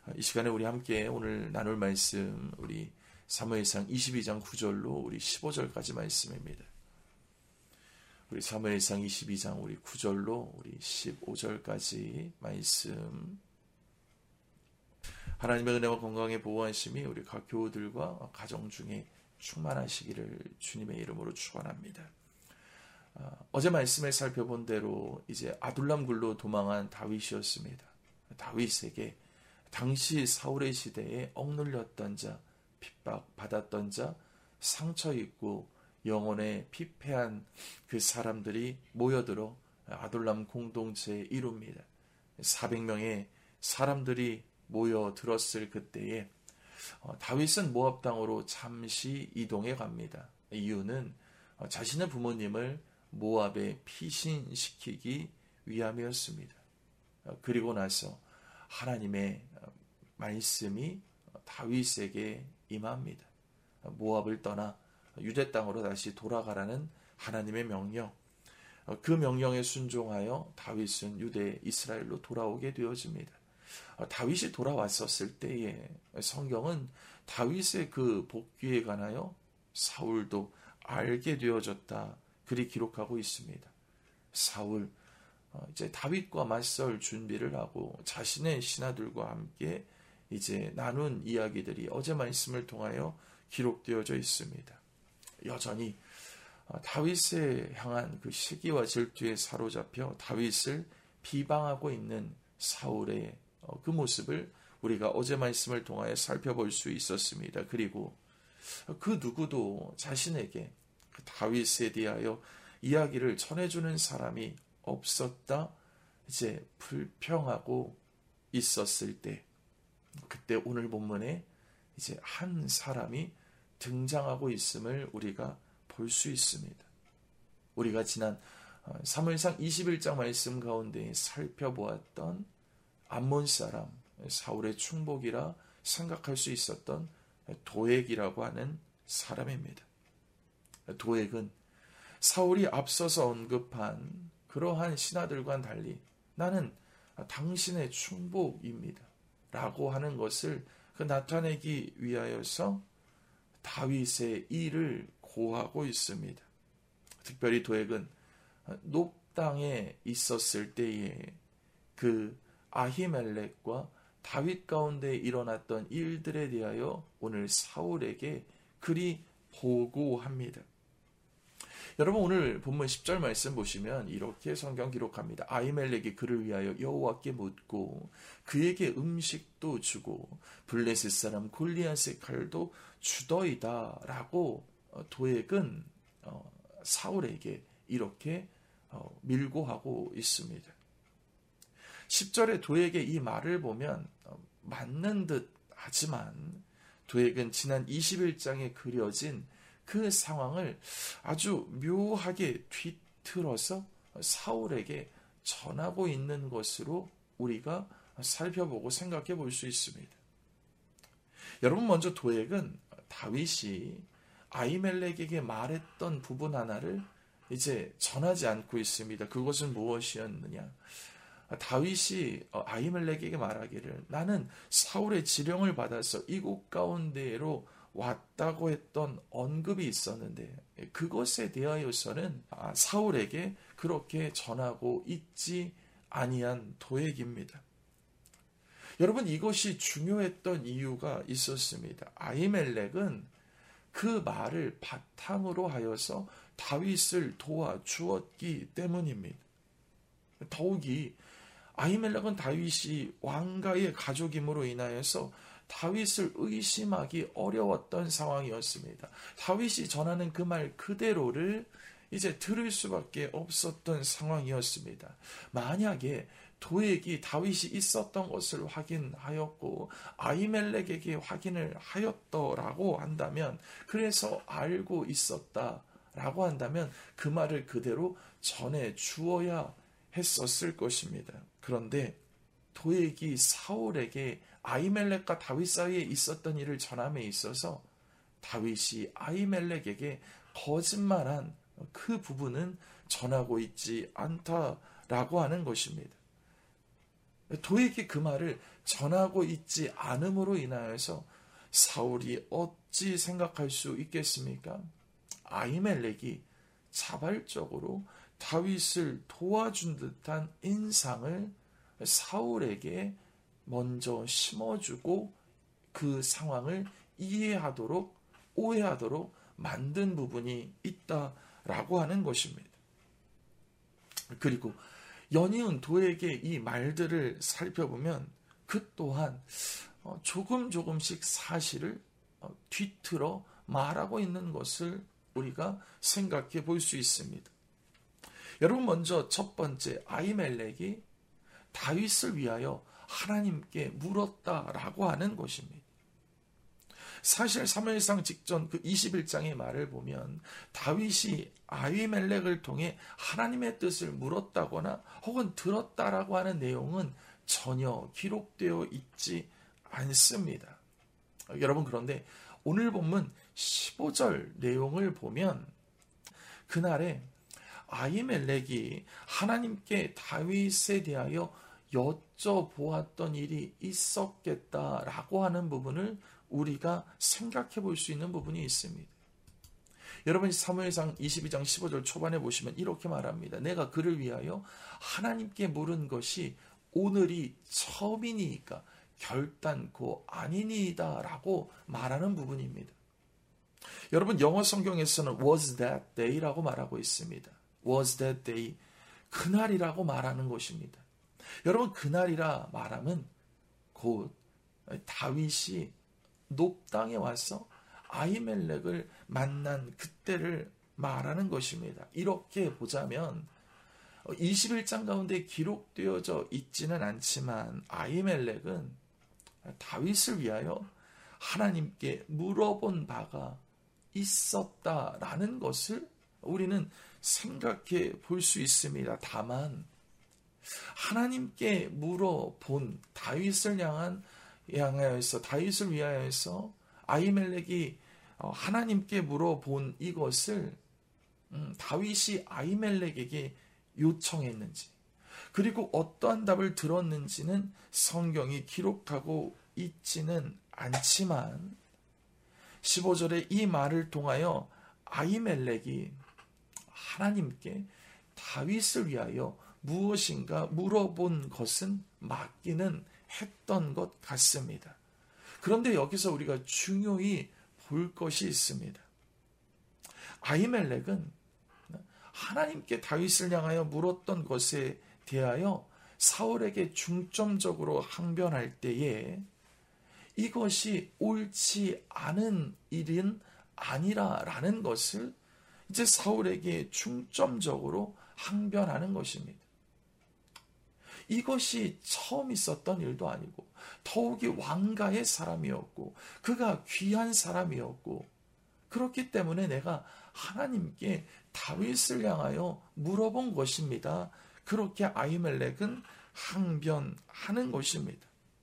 이 시간에 우리 함께 오늘 나눌 말씀, 우리 사무엘상 22장 9절로 우리 15절까지 말씀입니다. 우리 사무엘상 22장 우리 9절로 우리 15절까지 말씀. 하나님의 은혜와 건강의 보호하심이 우리 각 교우들과 가정 중에 충만하시기를 주님의 이름으로 축원합니다. 어제 말씀을 살펴본 대로 이제 아둘람 굴로 도망한 다윗이었습니다. 다윗에게 당시 사울의 시대에 억눌렸던 자, 핍박받았던 자, 상처 입고 영혼에 피폐한 그 사람들이 모여들어 아둘람 공동체에 이룹니다. 400명의 사람들이 모여들었을 그때에 다윗은 모압 땅으로 잠시 이동해 갑니다. 이유는 자신의 부모님을 모압에 피신시키기 위함이었습니다. 그리고 나서 하나님의 말씀이 다윗에게 임합니다. 모압을 떠나 유대 땅으로 다시 돌아가라는 하나님의 명령. 그 명령에 순종하여 다윗은 유대 이스라엘로 돌아오게 되어집니다. 다윗이 돌아왔었을 때에 성경은 다윗의 그 복귀에 관하여 사울도 알게 되어졌다. 그리 기록하고 있습니다. 사울 이제 다윗과 맞설 준비를 하고 자신의 신하들과 함께 이제 나눈 이야기들이 어제 말씀을 통하여 기록되어져 있습니다. 여전히 다윗에 향한 그 시기와 질투에 사로잡혀 다윗을 비방하고 있는 사울의 그 모습을 우리가 어제 말씀을 통하여 살펴볼 수 있었습니다. 그리고 그 누구도 자신에게 다윗에 대하여 이야기를 전해주는 사람이 없었다. 이제 불평하고 있었을 때, 그때 오늘 본문에 이제 한 사람이 등장하고 있음을 우리가 볼 수 있습니다. 우리가 지난 사무엘상 21장 말씀 가운데 살펴보았던 암몬 사람 사울의 충복이라 생각할 수 있었던 도액이라고 하는 사람입니다. 도액은 사울이 앞서서 언급한 그러한 신하들과는 달리 나는 당신의 충복입니다 라고 하는 것을 나타내기 위하여서 다윗의 일을 고하고 있습니다. 특별히 도액은 높 땅에 있었을 때에 그 아히멜렉과 다윗 가운데 일어났던 일들에 대하여 오늘 사울에게 그리 보고합니다. 여러분 오늘 본문 10절 말씀 보시면 이렇게 성경 기록합니다. 아히멜렉이 그를 위하여 여호와께 묻고 그에게 음식도 주고 블레셋 사람 골리앗의 칼도 주더이다 라고 도액은 사울에게 이렇게 밀고하고 있습니다. 10절에 도액의 이 말을 보면 맞는 듯 하지만 도액은 지난 21장에 그려진 그 상황을 아주 묘하게 뒤틀어서 사울에게 전하고 있는 것으로 우리가 살펴보고 생각해 볼 수 있습니다. 여러분 먼저 도액은 다윗이 아히멜렉에게 말했던 부분 하나를 이제 전하지 않고 있습니다. 그것은 무엇이었느냐? 다윗이 아히멜렉에게 말하기를 나는 사울의 지령을 받아서 이곳 가운데로 왔다고 했던 언급이 있었는데 그것에 대하여서는 사울에게 그렇게 전하고 있지 아니한 도액입니다. 여러분 이것이 중요했던 이유가 있었습니다. 아히멜렉은 그 말을 바탕으로 하여서 다윗을 도와주었기 때문입니다. 더욱이 아히멜렉은 다윗이 왕가의 가족임으로 인하여서 다윗을 의심하기 어려웠던 상황이었습니다. 다윗이 전하는 그 말 그대로를 이제 들을 수밖에 없었던 상황이었습니다. 만약에 도액이 다윗이 있었던 것을 확인하였고 아히멜렉에게 확인을 하였더라고 한다면, 그래서 알고 있었다라고 한다면 그 말을 그대로 전해 주어야 했었을 것입니다. 그런데 도액이 사울에게 아히멜렉과 다윗 사이에 있었던 일을 전함에 있어서 다윗이 아히멜렉에게 거짓말한 그 부분은 전하고 있지 않다라고 하는 것입니다. 도액이 그 말을 전하고 있지 않음으로 인하여서 사울이 어찌 생각할 수 있겠습니까? 아히멜렉이 자발적으로 다윗을 도와준 듯한 인상을 사울에게 먼저 심어주고 그 상황을 이해하도록 오해하도록 만든 부분이 있다라고 하는 것입니다. 그리고 연이은 도에게 이 말들을 살펴보면 그 또한 조금씩 사실을 뒤틀어 말하고 있는 것을 우리가 생각해 볼 수 있습니다. 여러분, 먼저 첫 번째, 아히멜렉이 다윗을 위하여 하나님께 물었다라고 하는 것입니다. 사실 사무엘상 직전 그 21장의 말을 보면 다윗이 아히멜렉을 통해 하나님의 뜻을 물었다거나 혹은 들었다라고 하는 내용은 전혀 기록되어 있지 않습니다. 여러분, 그런데 오늘 본문 15절 내용을 보면 그날에 아히멜렉이 하나님께 다윗에 대하여 여쭤보았던 일이 있었겠다라고 하는 부분을 우리가 생각해 볼 수 있는 부분이 있습니다. 여러분, 사무엘상 22장 15절 초반에 보시면 이렇게 말합니다. 내가 그를 위하여 하나님께 물은 것이 오늘이 처음이니까 결단코 아니니이다 라고 말하는 부분입니다. 여러분, 영어 성경에서는 was that day라고 말하고 있습니다. was that day, 그날이라고 말하는 것입니다. 여러분, 그날이라 말하면 곧 다윗이 높당에 와서 아히멜렉을 만난 그때를 말하는 것입니다. 이렇게 보자면 21장 가운데 기록되어져 있지는 않지만 아히멜렉은 다윗을 위하여 하나님께 물어본 바가 있었다라는 것을 우리는 생각해 볼 수 있습니다. 다만 하나님께 물어본 다윗을 향하여서 다윗을 위하여서 아히멜렉이 하나님께 물어본 이것을 다윗이 아히멜렉에게 요청했는지 그리고 어떠한 답을 들었는지는 성경이 기록하고 있지는 않지만 15절에 이 말을 통하여 아히멜렉이 하나님께 다윗을 위하여 무엇인가 물어본 것은 맞기는 했던 것 같습니다. 그런데 여기서 우리가 중요히 볼 것이 있습니다. 아히멜렉은 하나님께 다윗을 향하여 물었던 것에 대하여 사울에게 중점적으로 항변할 때에 이것이 옳지 않은 일은 아니라라는 것을 이제 사울에게 중점적으로 항변하는 것입니다. 이것이 처음 있었던 일도 아니고 더욱이 왕가의 사람이었고 그가 귀한 사람이었고 그렇기 때문에 내가 하나님께 다윗을 향하여 물어본 것입니다. 그렇게 아히멜렉은 항변하는 것입니다.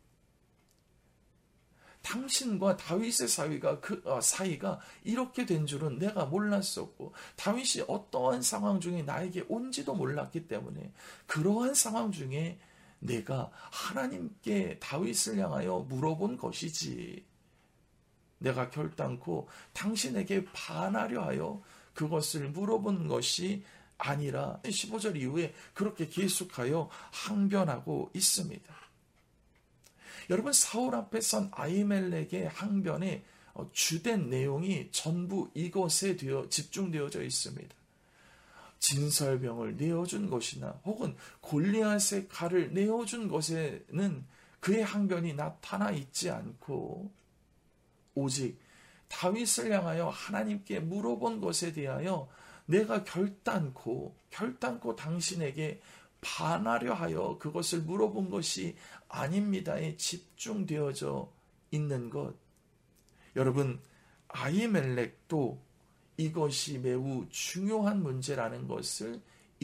당신과 다윗의 사이가 이렇게 된 줄은 내가 몰랐었고 다윗이 어떠한 상황 중에 나에게 온지도 몰랐기 때문에 그러한 상황 중에 내가 하나님께 다윗을 향하여 물어본 것이지 내가 결단코 당신에게 반하려 하여 그것을 물어본 것이 아니라 15절 이후에 그렇게 계속하여 항변하고 있습니다. 여러분, 사울 앞에 선 아히멜렉의 항변의 주된 내용이 전부 이것에 집중되어져 있습니다. 진설병을 내어준 것이나 혹은 골리앗의 칼을 내어준 것에는 그의 항변이 나타나 있지 않고 오직 다윗을 향하여 하나님께 물어본 것에 대하여 내가 결단코 당신에게 반하려 하여 그것을 물어본 것이 아닙니다에 집중되어져 있는 것. 여러분, 아히멜렉도 이것이 매우 중요한 문제라는 것을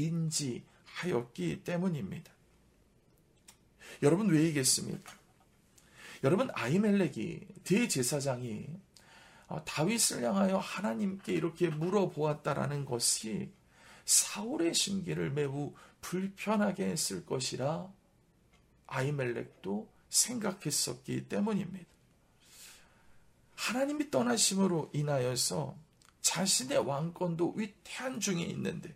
인지하였기 때문입니다. 여러분, 왜이겠습니까? 여러분, 아히멜렉이 대제사장이 다윗을 향하여 하나님께 이렇게 물어보았다라는 것이 사울의 심기를 매우 불편하게 했을 것이라 아히멜렉도 생각했었기 때문입니다. 하나님이 떠나심으로 인하여서 자신의 왕권도 위태한 중에 있는데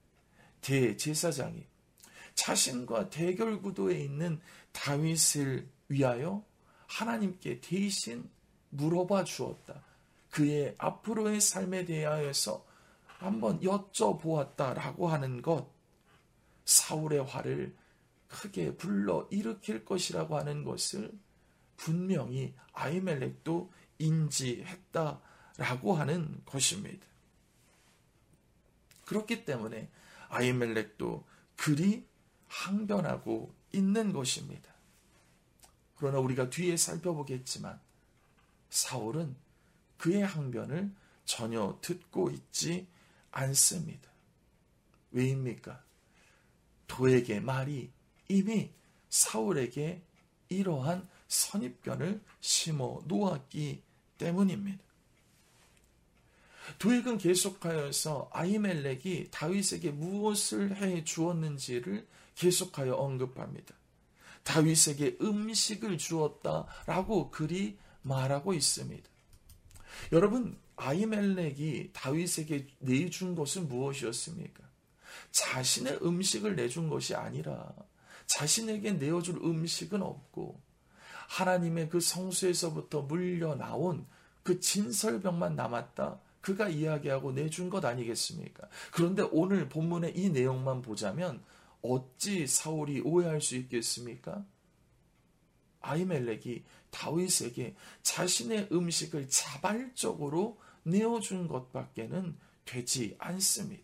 대제사장이 자신과 대결 구도에 있는 다윗을 위하여 하나님께 대신 물어봐 주었다. 그의 앞으로의 삶에 대하여서 한번 여쭤보았다라고 하는 것, 사울의 화를 크게 불러 일으킬 것이라고 하는 것을 분명히 아히멜렉도 인지했다라고 하는 것입니다. 그렇기 때문에 아히멜렉도 그리 항변하고 있는 것입니다. 그러나 우리가 뒤에 살펴보겠지만 사울은 그의 항변을 전혀 듣고 있지 않습니다. 왜입니까? 도에게 말이 이미 사울에게 이러한 선입견을 심어 놓았기 때문입니다. 도액은 계속하여서 아히멜렉이 다윗에게 무엇을 해 주었는지를 계속하여 언급합니다. 다윗에게 음식을 주었다라고 그리 말하고 있습니다. 여러분, 아히멜렉이 다윗에게 내준 것은 무엇이었습니까? 자신의 음식을 내준 것이 아니라 자신에게 내어줄 음식은 없고 하나님의 그 성소에서부터 물려나온 그 진설병만 남았다. 그가 이야기하고 내준 것 아니겠습니까? 그런데 오늘 본문의 이 내용만 보자면 어찌 사울이 오해할 수 있겠습니까? 아히멜렉이 다윗에게 자신의 음식을 자발적으로 내어준 것밖에는 되지 않습니다.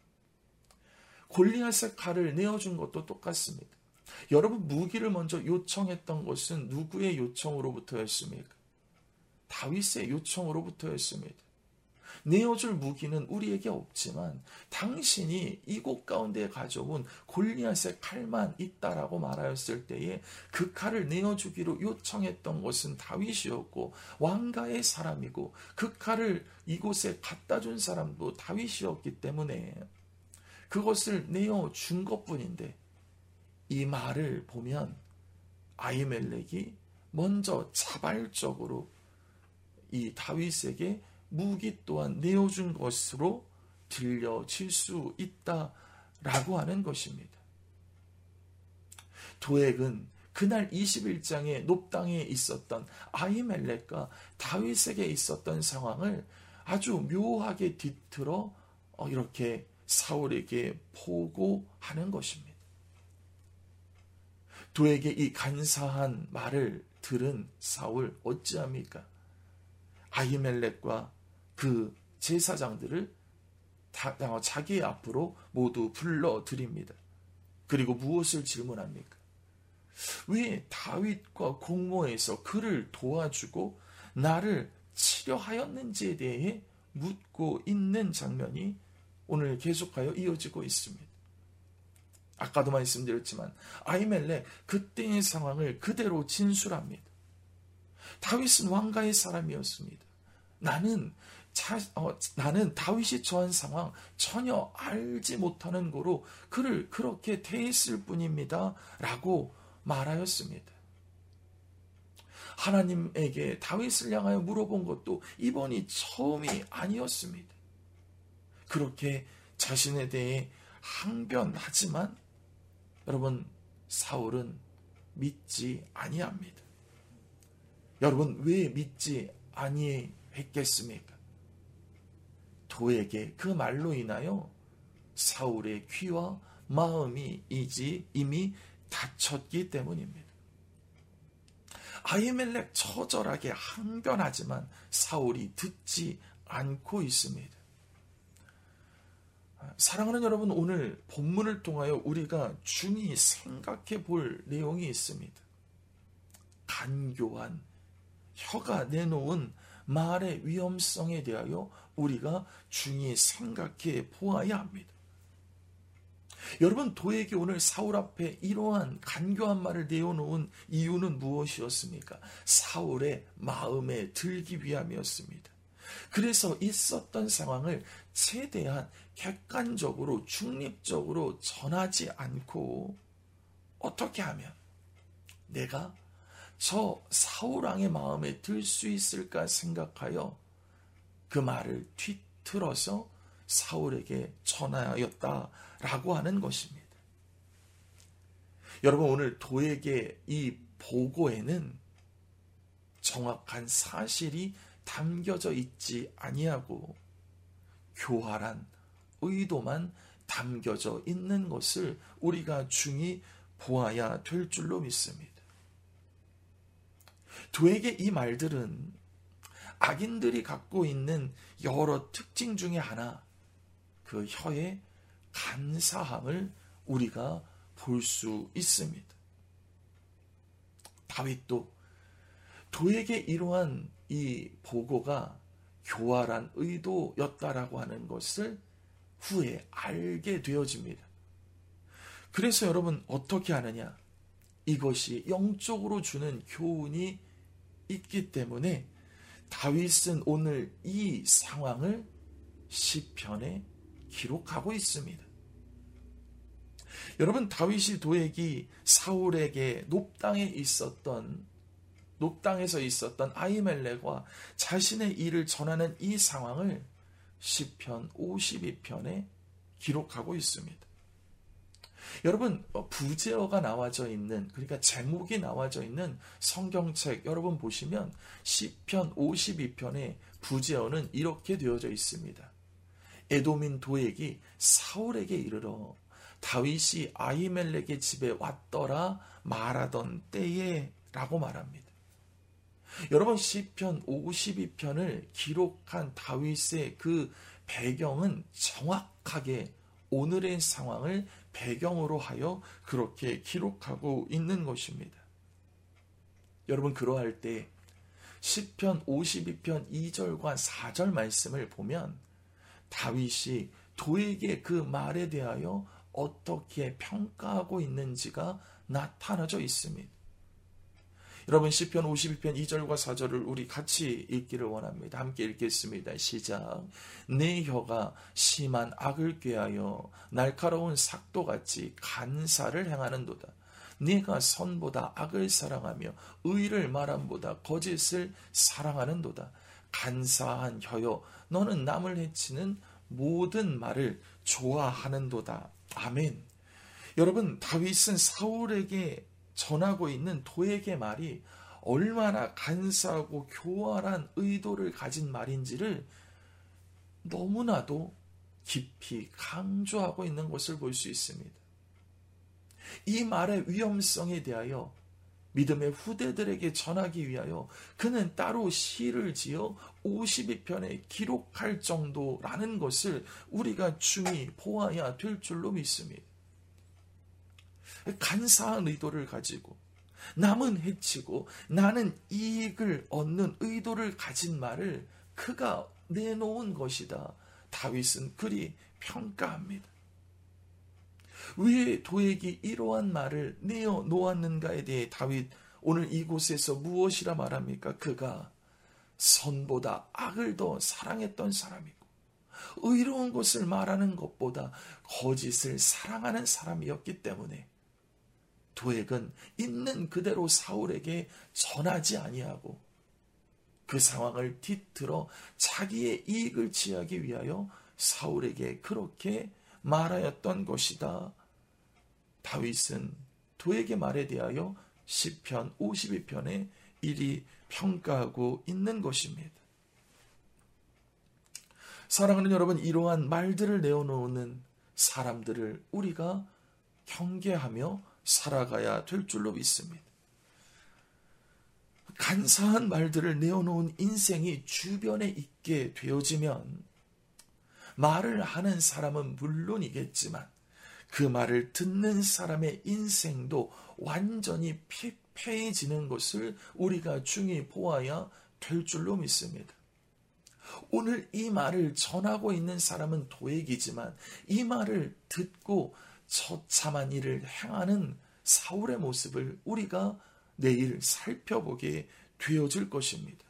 골리앗의 칼을 내어준 것도 똑같습니다. 여러분, 무기를 먼저 요청했던 것은 누구의 요청으로부터였습니까? 다윗의 요청으로부터였습니다. 내어줄 무기는 우리에게 없지만 당신이 이곳 가운데 가져온 골리앗의 칼만 있다라고 말하였을 때에 그 칼을 내어주기로 요청했던 것은 다윗이었고 왕가의 사람이고 그 칼을 이곳에 갖다 준 사람도 다윗이었기 때문에 그것을 내어준 것뿐인데 이 말을 보면 아히멜렉이 먼저 자발적으로 이 다윗에게 무기 또한 내어준 것으로 들려질 수 있다라고 하는 것입니다. 도액은 그날 21장의 높당에 있었던 아히멜렉과 다윗에게 있었던 상황을 아주 묘하게 뒤틀어 이렇게 사울에게 보고하는 것입니다. 도액의 이 간사한 말을 들은 사울 어찌합니까? 아히멜렉과 그 제사장들을 자기 앞으로 모두 불러드립니다. 그리고 무엇을 질문합니까? 왜 다윗과 공모해서 그를 도와주고 나를 치려하였는지에 대해 묻고 있는 장면이 오늘 계속하여 이어지고 있습니다. 아까도 말씀드렸지만 아히멜렉 그때의 상황을 그대로 진술합니다. 다윗은 왕가의 사람이었습니다. 나는 다윗이 처한 상황 전혀 알지 못하는 거로 그를 그렇게 대했을 뿐입니다. 라고 말하였습니다. 하나님에게 다윗을 향하여 물어본 것도 이번이 처음이 아니었습니다. 그렇게 자신에 대해 항변하지만 여러분, 사울은 믿지 아니합니다. 여러분, 왜 믿지 아니했겠습니까? 도에게 그 말로 인하여 사울의 귀와 마음이 이미 닫혔기 때문입니다. 아히멜렉 처절하게 항변하지만 사울이 듣지 않고 있습니다. 사랑하는 여러분, 오늘 본문을 통하여 우리가 중히 생각해 볼 내용이 있습니다. 간교한 혀가 내놓은 말의 위험성에 대하여 우리가 중히 생각해 보아야 합니다. 여러분, 도액이 오늘 사울 앞에 이러한 간교한 말을 내어놓은 이유는 무엇이었습니까? 사울의 마음에 들기 위함이었습니다. 그래서 있었던 상황을 최대한 객관적으로 중립적으로 전하지 않고 어떻게 하면 내가 저 사울왕의 마음에 들 수 있을까 생각하여 그 말을 뒤틀어서 사울에게 전하였다라고 하는 것입니다. 여러분, 오늘 도에게 이 보고에는 정확한 사실이 담겨져 있지 아니하고 교활한 의도만 담겨져 있는 것을 우리가 중히 보아야 될 줄로 믿습니다. 도에게 이 말들은 악인들이 갖고 있는 여러 특징 중에 하나, 그 혀의 간사함을 우리가 볼 수 있습니다. 다윗도 도에게 이러한 이 보고가 교활한 의도였다라고 하는 것을 후에 알게 되어집니다. 그래서 여러분 어떻게 하느냐? 이것이 영적으로 주는 교훈이 있기 때문에 다윗은 오늘 이 상황을 시편에 기록하고 있습니다. 여러분, 다윗이 도액이 사울에게 높당에서 있었던 아히멜렉과 자신의 일을 전하는 이 상황을 시편 52편에 기록하고 있습니다. 여러분, 부제어가 나와져 있는, 그러니까 제목이 나와져 있는 성경책 여러분 보시면 시편 52편의 부제어는 이렇게 되어져 있습니다. 에돔인 도액이 사울에게 이르러 다윗이 아히멜렉의 집에 왔더라 말하던 때에 라고 말합니다. 여러분, 시편 52편을 기록한 다윗의 그 배경은 정확하게 오늘의 상황을 배경으로 하여 그렇게 기록하고 있는 것입니다. 여러분, 그러할 때 시편 52편 2절과 4절 말씀을 보면 다윗이 도에게 그 말에 대하여 어떻게 평가하고 있는지가 나타나져 있습니다. 여러분, 시편 52편 2절과 4절을 우리 같이 읽기를 원합니다. 함께 읽겠습니다. 시작. 내 혀가 심한 악을 꾀하여 날카로운 삭도같이 간사를 행하는도다. 네가 선보다 악을 사랑하며 의를 말함보다 거짓을 사랑하는도다. 간사한 혀여, 너는 남을 해치는 모든 말을 좋아하는도다. 아멘. 여러분, 다윗은 사울에게 전하고 있는 도액의 말이 얼마나 간사하고 교활한 의도를 가진 말인지를 너무나도 깊이 강조하고 있는 것을 볼 수 있습니다. 이 말의 위험성에 대하여 믿음의 후대들에게 전하기 위하여 그는 따로 시를 지어 52편에 기록할 정도라는 것을 우리가 중히 보아야 될 줄로 믿습니다. 간사한 의도를 가지고 남은 해치고 나는 이익을 얻는 의도를 가진 말을 그가 내놓은 것이다. 다윗은 그리 평가합니다. 왜 도액이 이러한 말을 내어놓았는가에 대해 다윗 오늘 이곳에서 무엇이라 말합니까? 그가 선보다 악을 더 사랑했던 사람이고 의로운 것을 말하는 것보다 거짓을 사랑하는 사람이었기 때문에 도액은 있는 그대로 사울에게 전하지 아니하고 그 상황을 뒤틀어 자기의 이익을 취하기 위하여 사울에게 그렇게 말하였던 것이다. 다윗은 도액의 말에 대하여 시편 52편에 이리 평가하고 있는 것입니다. 사랑하는 여러분, 이러한 말들을 내어놓는 사람들을 우리가 경계하며 살아가야 될 줄로 믿습니다. 간사한 말들을 내어놓은 인생이 주변에 있게 되어지면 말을 하는 사람은 물론이겠지만 그 말을 듣는 사람의 인생도 완전히 피폐해지는 것을 우리가 중히 보아야 될 줄로 믿습니다. 오늘 이 말을 전하고 있는 사람은 도액이지만 이 말을 듣고 처참한 일을 행하는 사울의 모습을 우리가 내일 살펴보게 되어질 것입니다.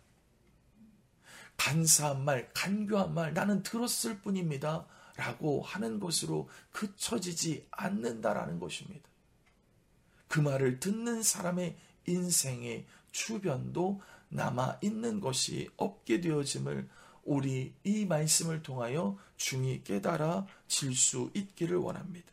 간사한 말, 간교한 말, 나는 들었을 뿐입니다 라고 하는 것으로 그쳐지지 않는다라는 것입니다. 그 말을 듣는 사람의 인생에 주변도 남아 있는 것이 없게 되어짐을 우리 이 말씀을 통하여 중히 깨달아질 수 있기를 원합니다.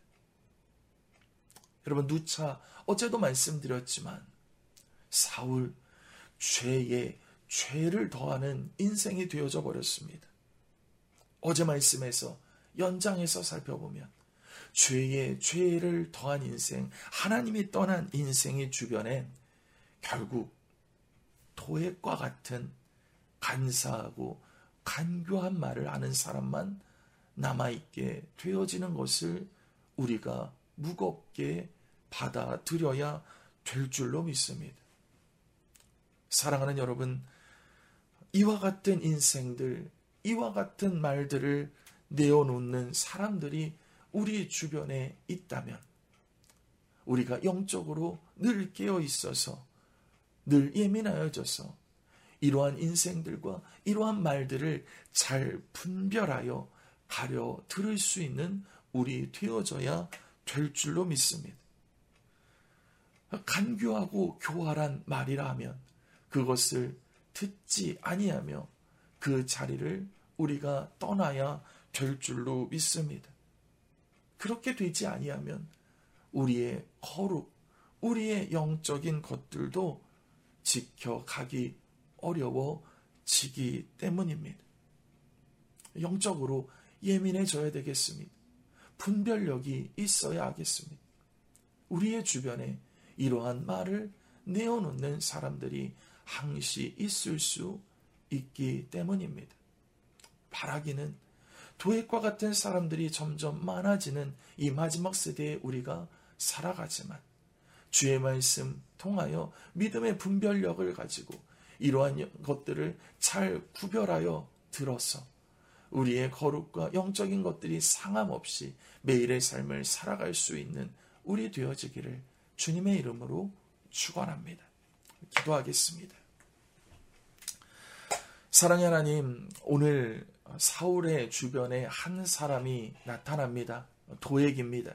여러분, 누차 어제도 말씀드렸지만 사울, 죄에 죄를 더하는 인생이 되어져 버렸습니다. 어제 말씀에서 연장해서 살펴보면 죄에 죄를 더한 인생, 하나님이 떠난 인생의 주변에 결국 도액과 같은 간사하고 간교한 말을 하는 사람만 남아있게 되어지는 것을 우리가 무겁게 받아들여야 될 줄로 믿습니다. 사랑하는 여러분, 이와 같은 인생들, 이와 같은 말들을 내어놓는 사람들이 우리 주변에 있다면 우리가 영적으로 늘 깨어 있어서 늘 예민하여져서 이러한 인생들과 이러한 말들을 잘 분별하여 가려 들을 수 있는 우리 되어져야 될 줄로 믿습니다. 간교하고 교활한 말이라 하면 그것을 듣지 아니하며 그 자리를 우리가 떠나야 될 줄로 믿습니다. 그렇게 되지 아니하면 우리의 거룩, 우리의 영적인 것들도 지켜가기 어려워지기 때문입니다. 영적으로 예민해져야 되겠습니다. 분별력이 있어야 하겠습니다. 우리의 주변에 이러한 말을 내어놓는 사람들이 항시 있을 수 있기 때문입니다. 바라기는 도액과 같은 사람들이 점점 많아지는 이 마지막 세대에 우리가 살아가지만 주의 말씀 통하여 믿음의 분별력을 가지고 이러한 것들을 잘 구별하여 들어서 우리의 거룩과 영적인 것들이 상함없이 매일의 삶을 살아갈 수 있는 우리 되어지기를 주님의 이름으로 축원합니다. 기도하겠습니다. 사랑의 하나님, 오늘 사울의 주변에 한 사람이 나타납니다. 도액입니다.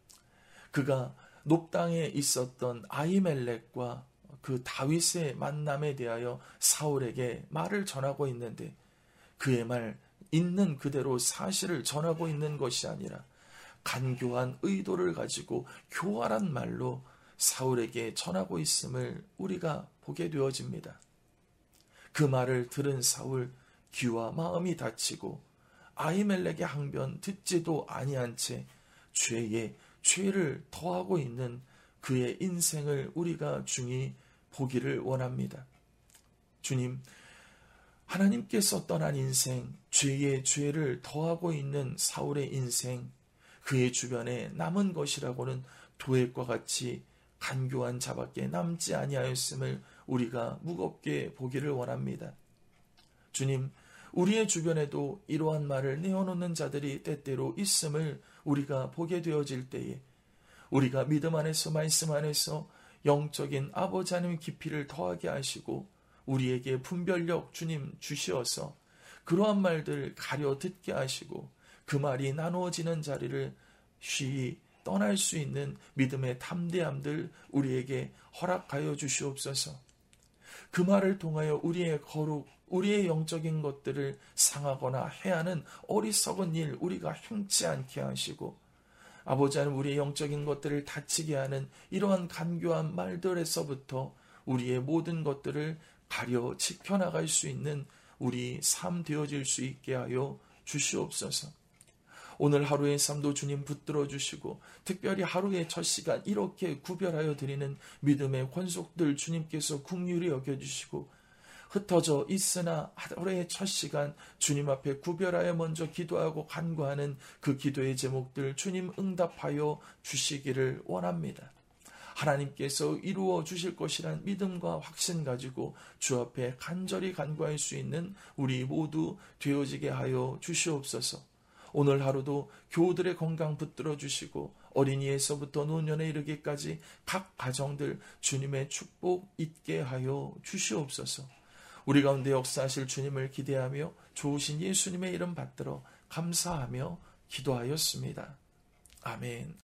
그가 높당에 있었던 아히멜렉과 그 다윗의 만남에 대하여 사울에게 말을 전하고 있는데 그의 말 있는 그대로 사실을 전하고 있는 것이 아니라 간교한 의도를 가지고 교활한 말로 사울에게 전하고 있음을 우리가 보게 되어집니다. 그 말을 들은 사울 귀와 마음이 다치고 아히멜렉의 항변 듣지도 아니한 채 죄에 죄를 더하고 있는 그의 인생을 우리가 중히 보기를 원합니다. 주님, 하나님께서 떠난 인생, 죄에 죄를 더하고 있는 사울의 인생, 그의 주변에 남은 것이라고는 도액과 같이 간교한 자밖에 남지 아니하였음을 우리가 무겁게 보기를 원합니다. 주님, 우리의 주변에도 이러한 말을 내어놓는 자들이 때때로 있음을 우리가 보게 되어질 때에 우리가 믿음 안에서 말씀 안에서 영적인 아버지 하나님 깊이를 더하게 하시고 우리에게 분별력 주님 주시어서 그러한 말들 가려 듣게 하시고 그 말이 나누어지는 자리를 쉬이 떠날 수 있는 믿음의 담대함들 우리에게 허락하여 주시옵소서. 그 말을 통하여 우리의 거룩, 우리의 영적인 것들을 상하거나 해하는 어리석은 일 우리가 행치 않게 하시고 아버지 하나님 우리의 영적인 것들을 다치게 하는 이러한 간교한 말들에서부터 우리의 모든 것들을 가려 지켜나갈 수 있는 우리 삶 되어질 수 있게 하여 주시옵소서. 오늘 하루의 삶도 주님 붙들어 주시고 특별히 하루의 첫 시간 이렇게 구별하여 드리는 믿음의 권속들 주님께서 긍휼히 여겨주시고 흩어져 있으나 하루의 첫 시간 주님 앞에 구별하여 먼저 기도하고 간구하는 그 기도의 제목들 주님 응답하여 주시기를 원합니다. 하나님께서 이루어 주실 것이란 믿음과 확신 가지고 주 앞에 간절히 간구할 수 있는 우리 모두 되어지게 하여 주시옵소서. 오늘 하루도 교우들의 건강 붙들어 주시고 어린이에서부터 노년에 이르기까지 각 가정들 주님의 축복 있게 하여 주시옵소서. 우리 가운데 역사하실 주님을 기대하며 좋으신 예수님의 이름 받들어 감사하며 기도하였습니다. 아멘.